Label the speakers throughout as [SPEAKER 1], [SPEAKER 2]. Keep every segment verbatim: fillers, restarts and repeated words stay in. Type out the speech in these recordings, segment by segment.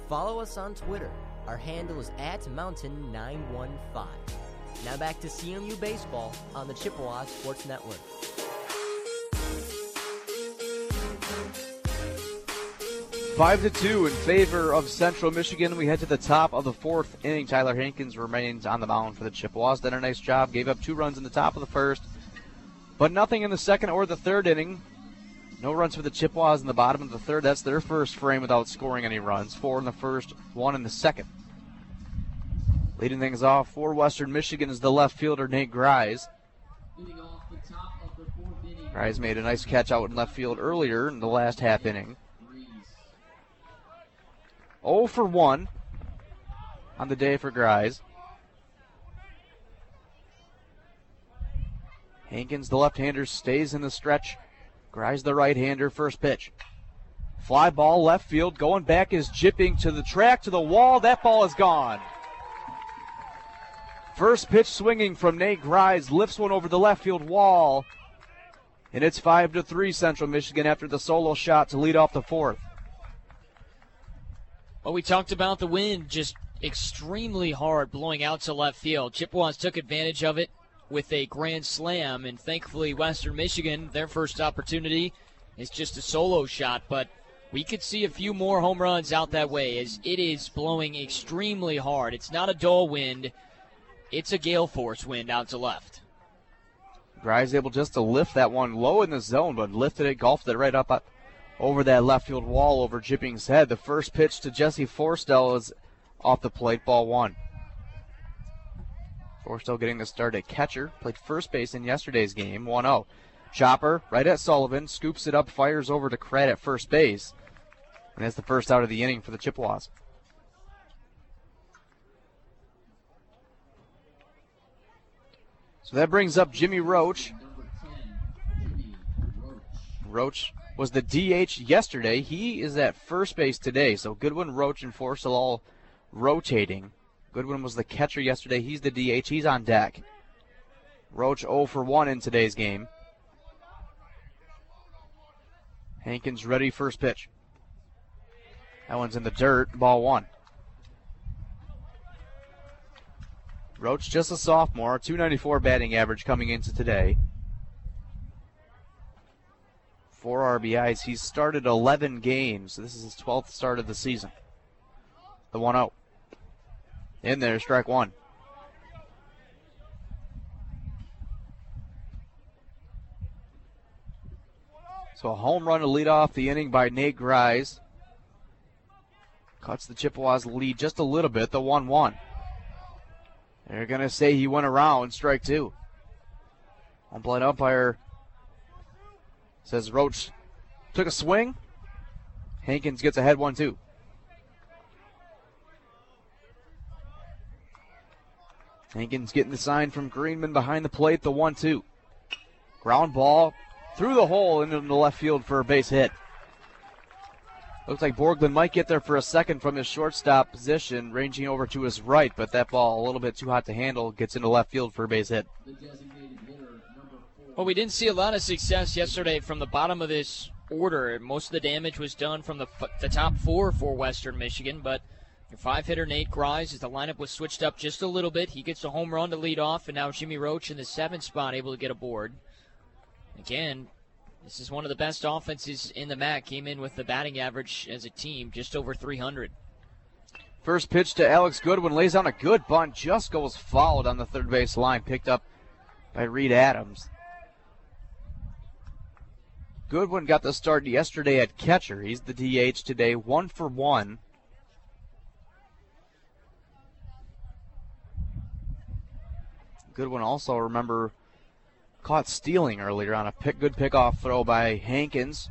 [SPEAKER 1] Follow us on Twitter. Our handle is at Mountain nine one five. Now back to C M U Baseball on the Chippewa Sports Network.
[SPEAKER 2] Five to two in favor of Central Michigan. We head to the top of the fourth inning. Tyler Hankins remains on the mound for the Chippewas. Did a nice job. Gave up two runs in the top of the first, but nothing in the second or the third inning. No runs for the Chippewas in the bottom of the third. That's their first frame without scoring any runs. Four in the first, one in the second. Leading things off for Western Michigan is the left fielder, Nate Grise. Grise made a nice catch out in left field earlier in the last half inning. oh for one on the day for Grise. Hankins, the left-hander, stays in the stretch. Grise, the right-hander, first pitch. Fly ball, left field, going back is jipping to the track, to the wall. That ball is gone. First pitch swinging from Nate Grise, lifts one over the left field wall. And it's five to three Central Michigan after the solo shot to lead off the fourth.
[SPEAKER 3] Well, we talked about the wind just extremely hard blowing out to left field. Chippewas took advantage of it with a grand slam, and thankfully Western Michigan, their first opportunity is just a solo shot, but we could see a few more home runs out that way as it is blowing extremely hard. It's not a dull wind. It's a gale force wind out to left.
[SPEAKER 2] Grise able just to lift that one low in the zone, but lifted it, golfed it right up uh, over that left field wall over Jipping's head. The first pitch to Jesse Forstell is off the plate, ball one. Forstell getting the start at catcher, played first base in yesterday's game, one oh. Chopper right at Sullivan, scoops it up, fires over to Kratt at first base. And that's the first out of the inning for the Chippewas. So that brings up Jimmy Roach. Roach was the D H yesterday. He is at first base today. So Goodwin, Roach, and Forstell all rotating. Goodwin was the catcher yesterday. He's the D H. He's on deck. Roach oh for one in today's game. Hankins ready, first pitch. That one's in the dirt, ball one. Roach just a sophomore, two ninety-four batting average coming into today. Four R B Is. He's started eleven games. This is his twelfth start of the season. The one oh. In there, strike one. So a home run to lead off the inning by Nate Grise. Cuts the Chippewas lead just a little bit, the one one. They're going to say he went around, strike two. Home-plate umpire says Roach took a swing. Hankins gets ahead one two. Hankins getting the sign from Greenman behind the plate, the one two. Ground ball through the hole into the left field for a base hit. Looks like Borglund might get there for a second from his shortstop position, ranging over to his right, but that ball a little bit too hot to handle, gets into left field for a base hit.
[SPEAKER 3] Well, we didn't see a lot of success yesterday from the bottom of this order. Most of the damage was done from the, the top four for Western Michigan, but your five-hitter Nate Grise, as the lineup was switched up just a little bit, he gets a home run to lead off, and now Jimmy Roach in the seventh spot able to get aboard. Again, this is one of the best offenses in the M A C. Came in with the batting average as a team just over three hundred.
[SPEAKER 2] First pitch to Alex Goodwin, lays on a good bunt, just goes fouled on the third base line, picked up by Reed Adams. Goodwin got the start yesterday at catcher. He's the D H today, one for one. Goodwin also, remember, caught stealing earlier on a pick, good pickoff throw by Hankins.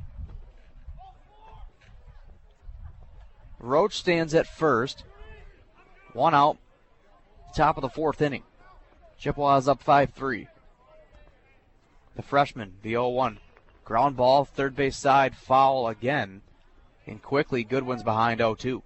[SPEAKER 2] Roach stands at first. One out. Top of the fourth inning. Chippewas up five three. The freshman, the oh one. Ground ball, third base side, foul again. And quickly, Goodwin's behind oh two.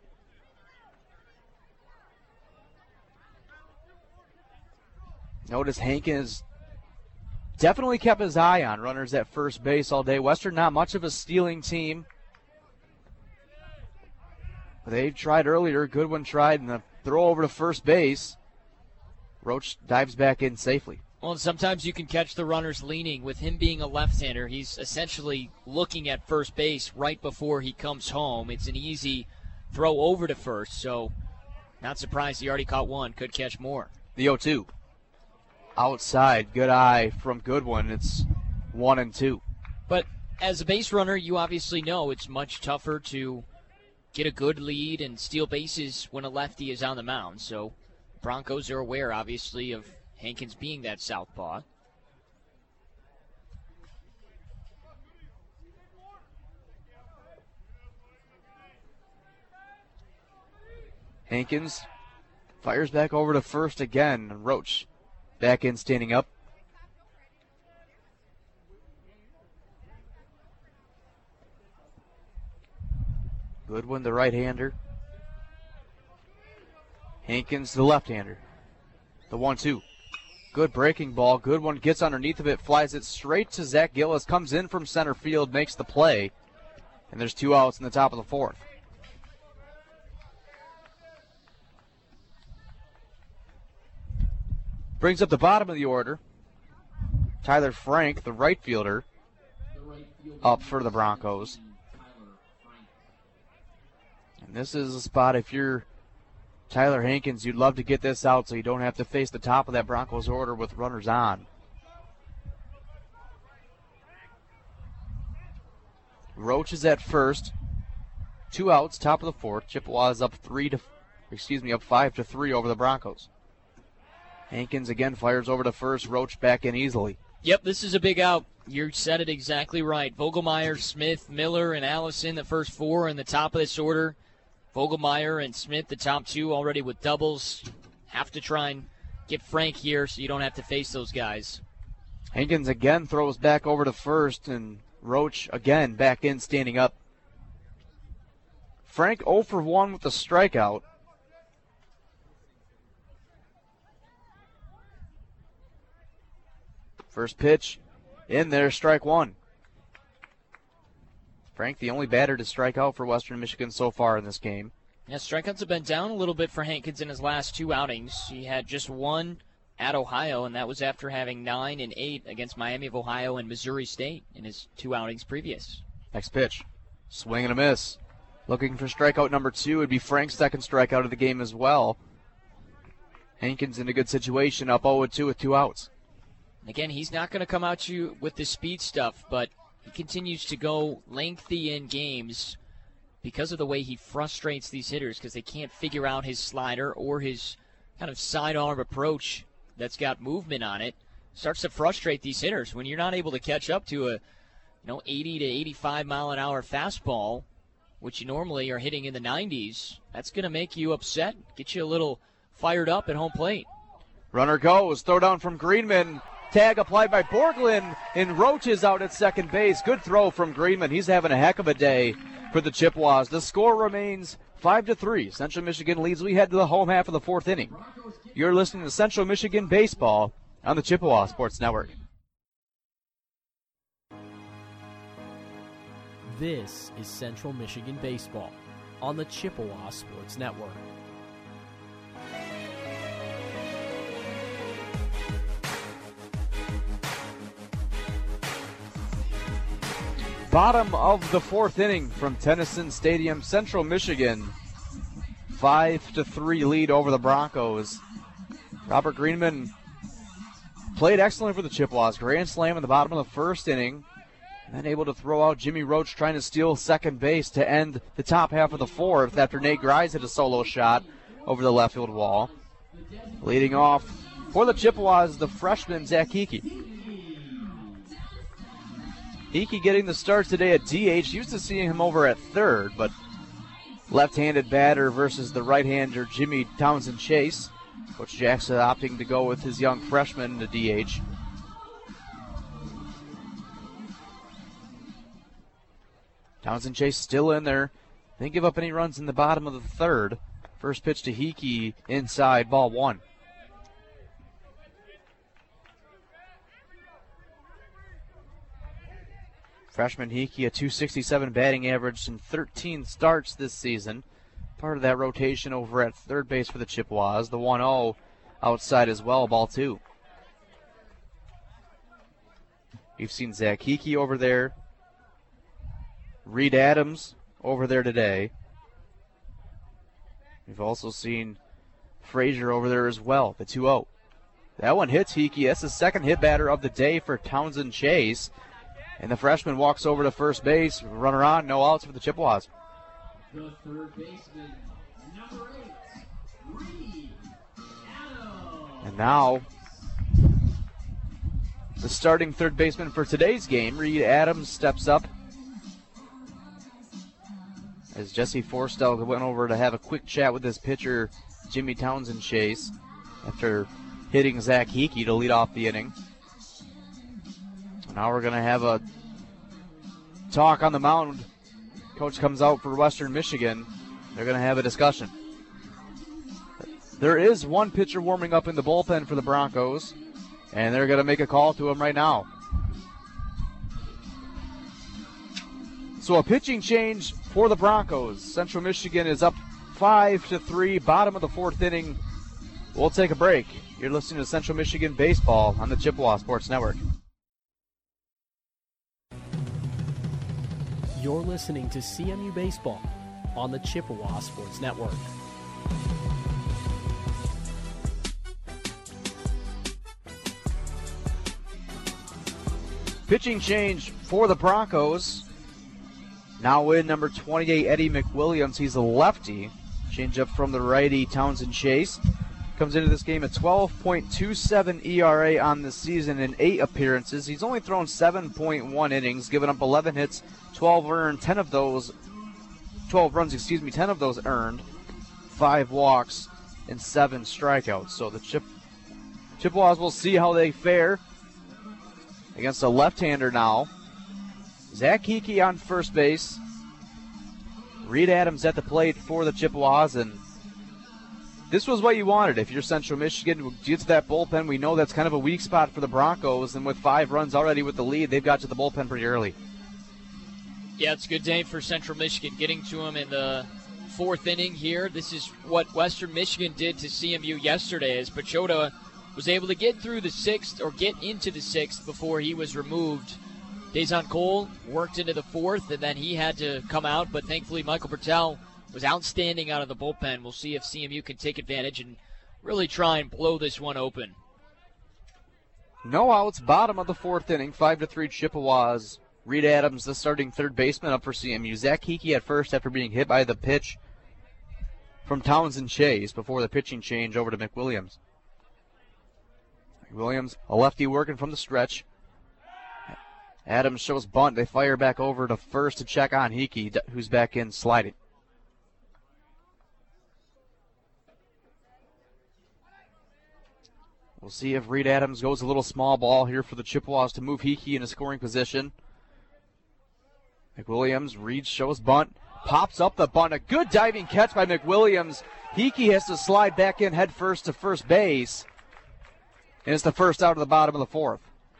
[SPEAKER 2] Notice Hankins definitely kept his eye on runners at first base all day. Western not much of a stealing team. They tried earlier. Goodwin tried, and the throw over to first base. Roach dives back in safely.
[SPEAKER 3] Well, and sometimes you can catch the runners leaning. With him being a left-hander, he's essentially looking at first base right before he comes home. It's an easy throw over to first, so not surprised he already caught one. Could catch more.
[SPEAKER 2] The oh two. Outside, good eye from Goodwin. It's one and two.
[SPEAKER 3] But as a base runner, you obviously know it's much tougher to get a good lead and steal bases when a lefty is on the mound. So Broncos are aware, obviously, of Hankins being that southpaw.
[SPEAKER 2] Hankins fires back over to first again. Roach back in, standing up. Goodwin, the right-hander. Hankins, the left-hander. The one two. Good breaking ball. Goodwin gets underneath of it, flies it straight to Zach Gillis, comes in from center field, makes the play. And there's two outs in the top of the fourth. Brings up the bottom of the order. Tyler Frank, the right fielder, up for the Broncos. And this is a spot, if you're Tyler Hankins, you'd love to get this out so you don't have to face the top of that Broncos order with runners on. Roach is at first. Two outs, top of the fourth. Chippewa is up three to, excuse me, up five to three over the Broncos. Hankins again fires over to first. Roach back in easily.
[SPEAKER 3] Yep, this is a big out. You said it exactly right. Vogelmeyer, Smith, Miller, and Allison, the first four in the top of this order. Vogelmeyer and Smith, the top two, already with doubles. Have to try and get Frank here so you don't have to face those guys.
[SPEAKER 2] Hankins again throws back over to first, and Roach again back in, standing up. Frank oh for one with the strikeout. First pitch in there, strike one. Frank, the only batter to strike out for Western Michigan so far in this game.
[SPEAKER 3] Yeah, strikeouts have been down a little bit for Hankins in his last two outings. He had just one at Ohio, and that was after having nine and eight against Miami of Ohio and Missouri State in his two outings previous.
[SPEAKER 2] Next pitch, swing and a miss. Looking for strikeout number two. It'd be Frank's second strikeout of the game as well. Hankins in a good situation, up oh two with two outs.
[SPEAKER 3] Again, he's not going to come out to you with the speed stuff, but he continues to go lengthy in games because of the way he frustrates these hitters, because they can't figure out his slider or his kind of sidearm approach that's got movement on it. Starts to frustrate these hitters. When you're not able to catch up to a you know eighty to eighty-five mile an hour fastball, which you normally are hitting in the nineties, that's going to make you upset, get you a little fired up at home plate.
[SPEAKER 2] Runner goes, throw down from Greenman. Tag applied by Borglin, and Roach is out at second base. Good throw from Greenman. He's having a heck of a day for the Chippewas. The score remains five to three. Central Michigan leads. We head to the home half of the fourth inning. You're listening to Central Michigan Baseball on the Chippewa Sports Network.
[SPEAKER 1] This is Central Michigan Baseball on the Chippewa Sports Network.
[SPEAKER 2] Bottom of the fourth inning from Tennyson Stadium, Central Michigan. Five to three lead over the Broncos. Robert Greenman played excellent for the Chippewas. Grand slam in the bottom of the first inning. And then able to throw out Jimmy Roach, trying to steal second base to end the top half of the fourth after Nate Grice hit a solo shot over the left field wall. Leading off for the Chippewas, the freshman Zach Hickey. Hickey getting the start today at D H. Used to seeing him over at third, but left-handed batter versus the right-hander Jimmy Townsend Chase. Coach Jackson opting to go with his young freshman to D H. Townsend Chase still in there. Didn't give up any runs in the bottom of the third. First pitch to Hickey inside, ball one. Freshman Hickey, a two sixty-seven batting average in thirteen starts this season. part of that rotation over at third base for the Chippewas. The one oh outside as well, ball two. You've seen Zach Hickey over there. Reed Adams over there today. We've also seen Frazier over there as well, the two oh. That one hits Hickey. That's the second hit batter of the day for Townsend Chase. And the freshman walks over to first base. Runner on, no outs for the Chippewas.
[SPEAKER 4] The third baseman, number eight, Reed Adams.
[SPEAKER 2] And now, the starting third baseman for today's game, Reed Adams, steps up. As Jesse Forstall went over to have a quick chat with his pitcher, Jimmy Townsend Chase, after hitting Zach Hickey to lead off the inning. Now we're going to have a talk on the mound. Coach comes out for Western Michigan. They're going to have a discussion. There is one pitcher warming up in the bullpen for the Broncos, and they're going to make a call to him right now. So a pitching change for the Broncos. Central Michigan is up five to three, bottom of the fourth inning. We'll take a break. You're listening to Central Michigan Baseball on the Chippewa Sports Network.
[SPEAKER 5] You're listening to C M U Baseball on the Chippewa Sports Network.
[SPEAKER 2] Pitching change for the Broncos. Now in number twenty-eight, Eddie McWilliams. He's a lefty. Change up from the righty, Townsend Chase. Comes into this game at twelve point two seven E R A on the season in eight appearances. He's only thrown seven point one innings, given up eleven hits, twelve earned, ten of those, twelve runs, excuse me, ten of those earned, five walks, and seven strikeouts. So the Chip, Chippewas will see how they fare against a left-hander now. Zach Hickey on first base. Reed Adams at the plate for the Chippewas, and this was what you wanted. If you're Central Michigan, get to that bullpen. We know that's kind of a weak spot for the Broncos, and with five runs already with the lead, they've got to the bullpen pretty early.
[SPEAKER 3] Yeah, it's a good day for Central Michigan, getting to them in the fourth inning here. This is what Western Michigan did to C M U yesterday, as Pachota was able to get through the sixth, or get into the sixth, before he was removed. Dazon Cole worked into the fourth, and then he had to come out, but thankfully Michael Bertel was outstanding out of the bullpen. We'll see if C M U can take advantage and really try and blow this one open.
[SPEAKER 2] No outs, bottom of the fourth inning, five to three Chippewas. Reed Adams, the starting third baseman, up for C M U. Zach Hickey at first after being hit by the pitch from Townsend Chase before the pitching change over to McWilliams. McWilliams, a lefty working from the stretch. Adams shows bunt. They fire back over to first to check on Hickey, who's back in sliding. We'll see if Reed Adams goes a little small ball here for the Chippewas to move Hickey in a scoring position. McWilliams, Reed shows bunt, pops up the bunt. A good diving catch by McWilliams. Hickey has to slide back in head first to first base. And it's the first out of the bottom of the fourth.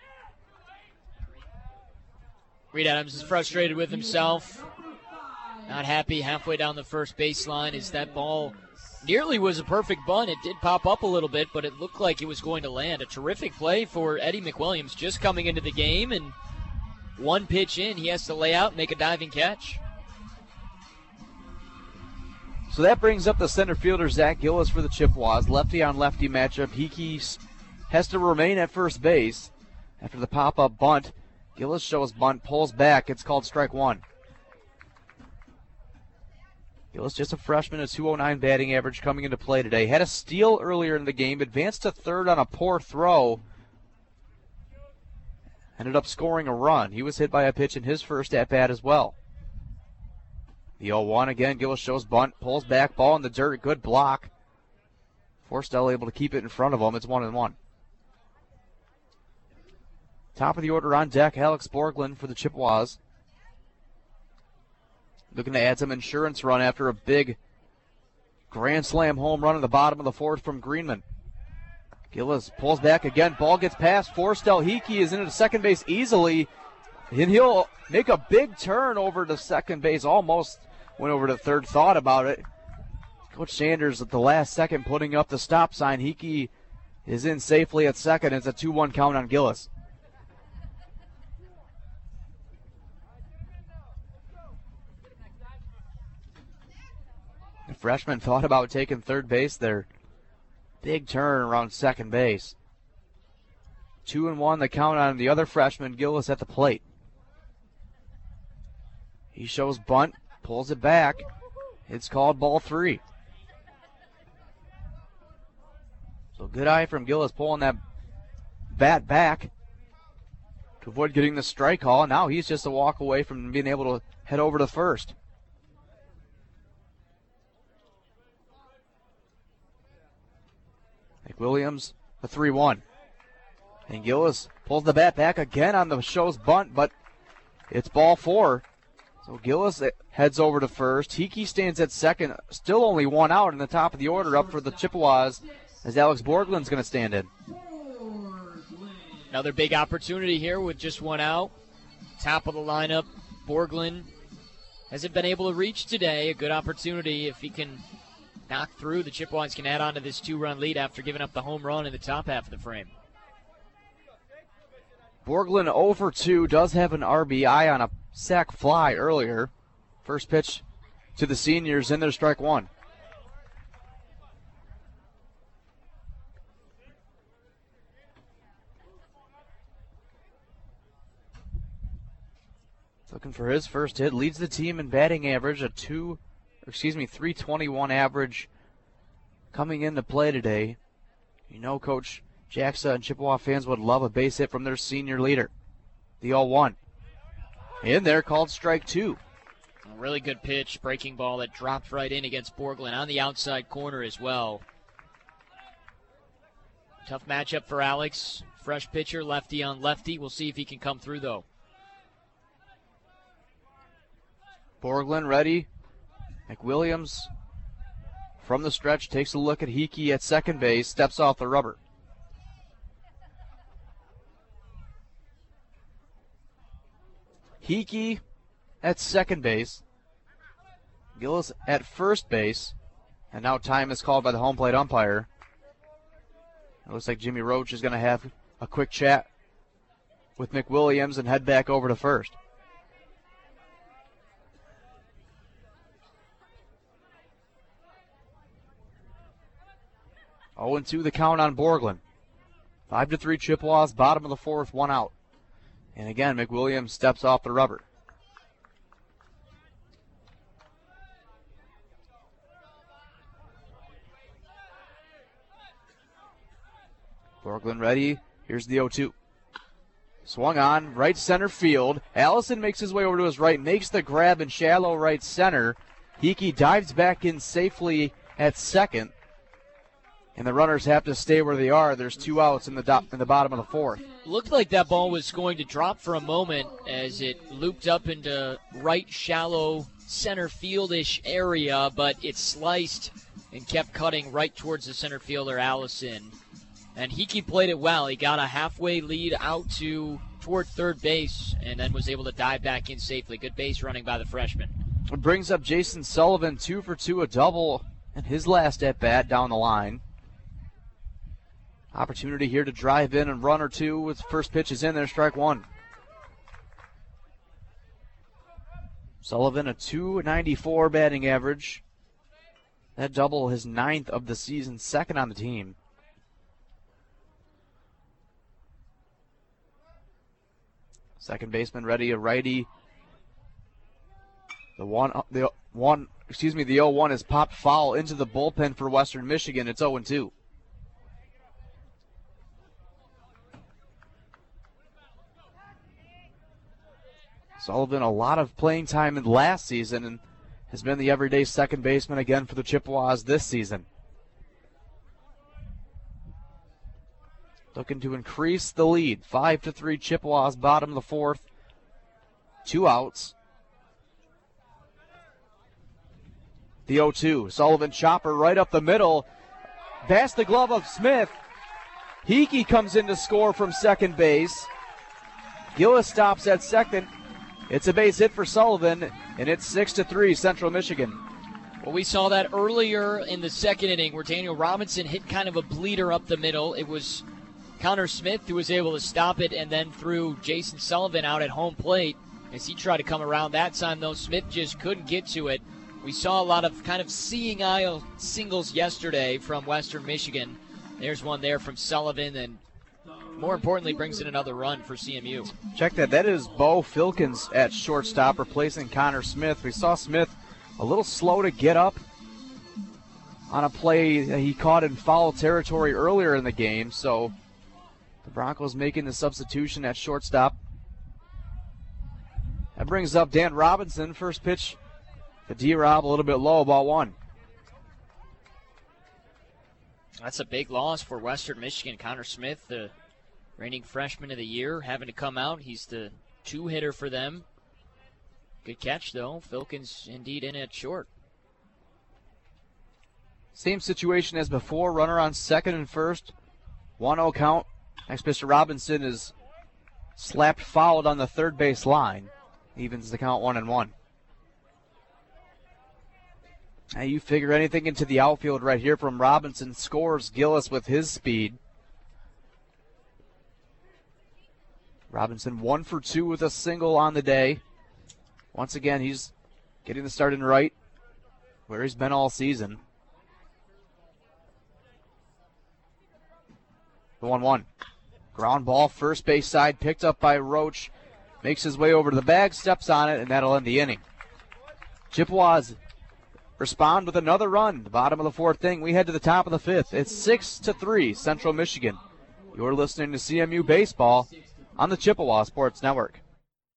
[SPEAKER 3] Reed Adams is frustrated with himself. Not happy halfway down the first baseline as that ball nearly was a perfect bunt. It did pop up a little bit, but it looked like it was going to land. A terrific play for Eddie McWilliams, just coming into the game, and one pitch in, he has to lay out and make a diving catch.
[SPEAKER 2] So that brings up the center fielder, Zach Gillis, for the Chippewas. Lefty on lefty matchup. Hickey has to remain at first base after the pop-up bunt. Gillis shows bunt, pulls back. It's called strike one. Gillis, just a freshman, a two oh nine batting average coming into play today. Had a steal earlier in the game, advanced to third on a poor throw. Ended up scoring a run. He was hit by a pitch in his first at-bat as well. The oh one again. Gillis shows bunt, pulls back, ball in the dirt. Good block. Forstell able to keep it in front of him. It's one and one. Top of the order on deck, Alex Borglund for the Chippewas. Looking to add some insurance run after a big grand slam home run in the bottom of the fourth from Greenman. Gillis pulls back again. Ball gets past Forstell. Hickey is into second base easily. And he'll make a big turn over to second base. Almost went over to third, thought about it. Coach Sanders at the last second putting up the stop sign. Hickey is in safely at second. It's a two one count on Gillis. The freshman thought about taking third base there. Big turn around second base. Two and one the count on the other freshman, Gillis at the plate. He shows bunt, pulls it back. It's called ball three. So good eye from Gillis pulling that bat back to avoid getting the strike call. Now he's just a walk away from being able to head over to first. McWilliams, a three one. And Gillis pulls the bat back again on the show's bunt, but it's ball four. So Gillis heads over to first. Hickey stands at second, still only one out in the top of the order up for the Chippewas as Alex Borgland's going to stand in.
[SPEAKER 3] Another big opportunity here with just one out. Top of the lineup, Borgland hasn't been able to reach today. A good opportunity if he can knock through. The Chippewas can add on to this two-run lead after giving up the home run in the top half of the frame.
[SPEAKER 2] Borgland oh for two, does have an R B I on a sac fly earlier. First pitch to the seniors in their strike one. Looking for his first hit, leads the team in batting average, a two, excuse me, three twenty-one average coming into play today. You know, Coach Jackson and Chippewa fans would love a base hit from their senior leader. The oh one. In there, called strike two.
[SPEAKER 3] A really good pitch, breaking ball that dropped right in against Borgland on the outside corner as well. Tough matchup for Alex. Fresh pitcher, lefty on lefty. We'll see if he can come through, though.
[SPEAKER 2] Borgland ready. McWilliams from the stretch takes a look at Hickey at second base, steps off the rubber. Hickey at second base. Gillis at first base. And now time is called by the home plate umpire. It looks like Jimmy Roach is going to have a quick chat with McWilliams and head back over to first. oh and two the count on Borgland. five to three Chippewas, bottom of the fourth, one out. And again, McWilliams steps off the rubber. Borgland ready. Here's the oh two. Swung on, right center field. Allison makes his way over to his right, makes the grab in shallow right center. Hickey dives back in safely at second. And the runners have to stay where they are. There's two outs in the do- in the bottom of the fourth.
[SPEAKER 3] Looked like that ball was going to drop for a moment as it looped up into right shallow center field-ish area, but it sliced and kept cutting right towards the center fielder, Allison. And Hickey played it well. He got a halfway lead out to toward third base and then was able to dive back in safely. Good base running by the freshman.
[SPEAKER 2] It brings up Jason Sullivan, two for two, a double in his last at-bat down the line. Opportunity here to drive in and run or two with first pitch is in there, strike one. Sullivan, a two ninety-four batting average. That double his ninth of the season, second on the team. Second baseman ready, a righty. The one, the one, excuse me, the oh one is popped foul into the bullpen for Western Michigan. It's oh and two. Sullivan, a lot of playing time in last season and has been the everyday second baseman again for the Chippewas this season. Looking to increase the lead. Five to three Chippewas, bottom of the fourth. Two outs. The oh two. Sullivan chopper right up the middle. Past the glove of Smith. Hickey comes in to score from second base. Gillis stops at second. It's a base hit for Sullivan, and it's six to three Central Michigan.
[SPEAKER 3] Well, we saw that earlier in the second inning where Daniel Robinson hit kind of a bleeder up the middle. It was Connor Smith who was able to stop it and then threw Jason Sullivan out at home plate as he tried to come around. That time, though, Smith just couldn't get to it. We saw a lot of kind of seeing eye singles yesterday from Western Michigan. There's one there from Sullivan, and more importantly, brings in another run for C M U.
[SPEAKER 2] Check that. That is Bo Filkins at shortstop replacing Connor Smith. We saw Smith a little slow to get up on a play that he caught in foul territory earlier in the game, so the Broncos making the substitution at shortstop. That brings up Dan Robinson. First pitch to D-Rob, a little bit low, ball one.
[SPEAKER 3] That's a big loss for Western Michigan. Connor Smith, the reigning freshman of the year, having to come out. He's the two-hitter for them. Good catch, though. Filkins indeed in at short.
[SPEAKER 2] Same situation as before. Runner on second and first. one oh count. Next pitch to Robinson is slapped fouled on the third base line. Evens the count one and one. Now you figure anything into the outfield right here from Robinson. Scores Gillis with his speed. Robinson one for two with a single on the day. Once again, he's getting the start in right where he's been all season. The one one. Ground ball, first base side, picked up by Roach. Makes his way over to the bag, steps on it, and that'll end the inning. Chippewas respond with another run. The bottom of the fourth inning. We head to the top of the fifth. It's six to three, Central Michigan. You're listening to C M U Baseball on the Chippewa Sports Network.